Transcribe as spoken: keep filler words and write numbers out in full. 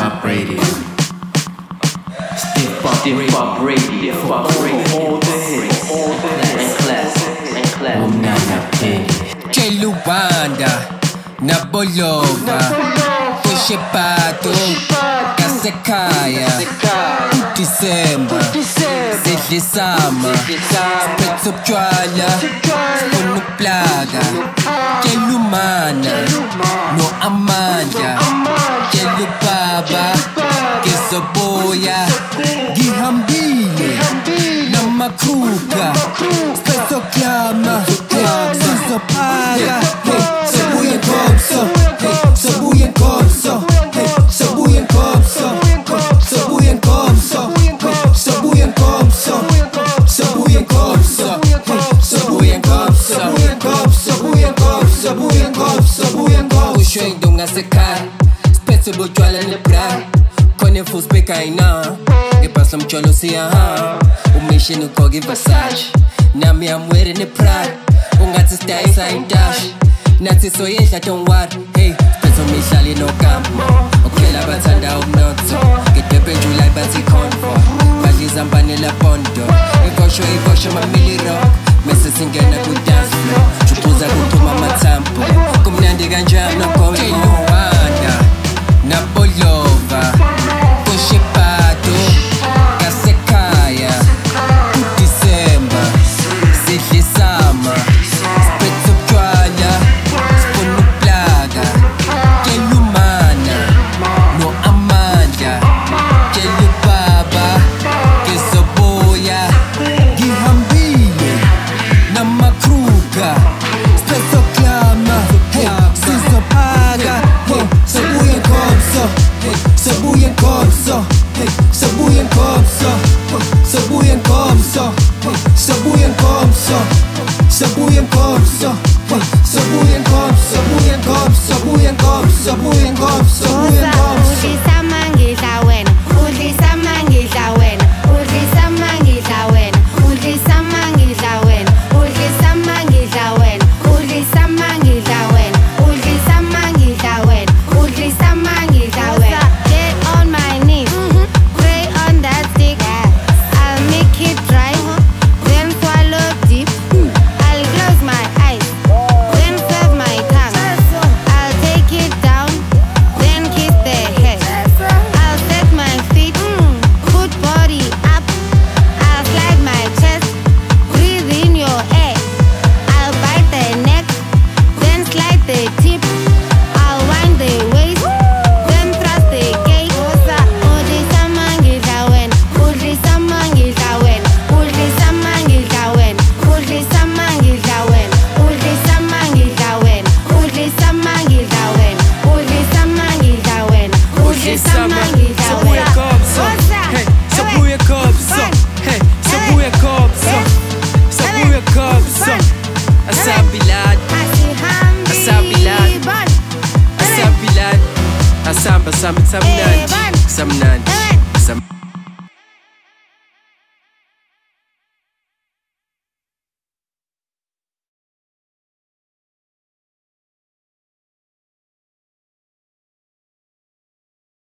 Hop Radio. Stiff Hop Radio. For all the hits and classics and classics. Umnana Piggy. J. Luanda, Nabolova, Pushepato, Kasekaya, December, Sidlisama, Spetsopjwala, Unuplaga, J. Lumana, No Amanda, J. Lubaba, Kisoboya, Gihambile, Namakuka, Spetsoklama, Sisopaga, Sabuya Kopso, Sabuya Kopso, Sabuya Kopso, Sabuya Kopso, Sabuya Kopso, Sabuya Kopso, Sabuya Kopso, Sabuya Kopso, Sabuya Kopso, Sabuya Kopso. Usheng dunga sekai, Spetsobo jwala ne bra, Kone fuspeka ina, Ipasla mcholo siya ha, Umishi nukogi Versace, Nami I'm wearing the pride, Ungatsi stay side dash, Natsi so yesha don't worry, hey, Spetso mishali no kampo, Okela batanda umnotso, Getepe July bati convo, Baji zambani la pondo, Ikosho ikosho mamili rock, Mese singena ku dance floor, Chupuza kutuma matampo, Kumnandi ganja no kowe Luanda, Nabolova, Pushepato, Kasekaya, December, Sidlisama, Spetsopjwala, Unuplaga, J. Lumana, No Amanda, J. Lubaba, Kisoboya, Gihambile, Namakruga, Spetsoklama, hey, Sisopaga, hey, Sabuya Kopso, hey, Sabuya Kopso, hey, Sabuya Kopso, Sabuya Kopso, hey, Sabuya Kopso, Sabuya Kopso, hey, Sabuya Kopso, Sabuya Kopso, Sabuya Kopso, Sabuya Kopso, Sabuya Kopso. Udlisama ngidla wena, udlisama ngidla wena, udlisama ngidla wena, udlisama ngidla wena, udlisama ngidla wena, udlisama ngidla wena, udlisama ngidla wena, udlisama ngidla wena. Get on my knees, pray on that stick. I'll make it dry, then swallow deep. I'll close my eyes, then serve my tongue. I'll take it down, then kiss the head. I'll set my feet, put body up. I'll slide my chest, breathe in your air. I'll bite the neck, then slide the tip. I'll wind the waist, then thrust the cake. Udlisama ngidla wena, udlisama ngidla wena, udlisama ngidla wena, udlisama ngidla wena, udlisama ngidla wena, udlisama ngidla wena, udlisama ngidla wena, udlisama ngidla Sabuya wena. Kopso, hey, Sabuya Kopso, hey, Sabuya Kopso, Sabuya Kopso, Asabilad, Asabilad, Asabilad, Asamba Samba Sabuya